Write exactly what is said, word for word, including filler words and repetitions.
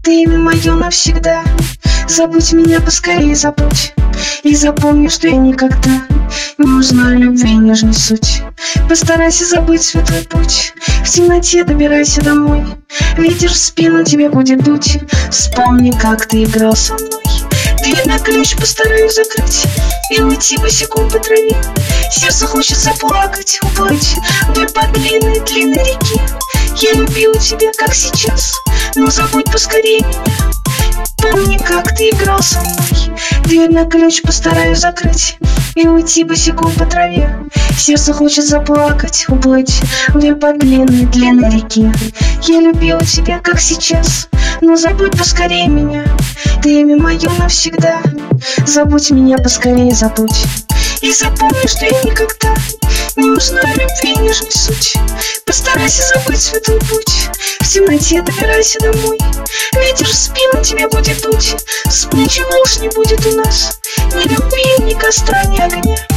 Ты имя мое навсегда. Забудь меня поскорее, забудь. И запомни, что я никогда не узнаю любви нежной суть. Постарайся забыть святой путь. В темноте добирайся домой. Ветер в спину тебе будет дуть. Вспомни, как ты играл со мной. Дверь на ключ постараюсь закрыть и уйти босиком по траве. Сердце хочет заплакать, уплыть вдоль по длинной, длинной реке. Я любила тебя, как сейчас, но забудь поскорее меня. Помни, как ты играл со мной. Дверь на ключ постараюсь закрыть и уйти босиком по траве. Сердце хочет заплакать, уплыть вдоль по длинной, длинной реке. Я любила тебя, как сейчас, но забудь поскорее меня. Ты имя мое навсегда. Забудь меня поскорее, забудь. И запомни, что я никогда не узнаю любви нежной суть. Постарайся забыть святой путь. В темноте добирайся домой. Ветер в спину тебе будет дуть. Вспомни, чего уж не будет у нас. Ни любви, ни костра, ни огня.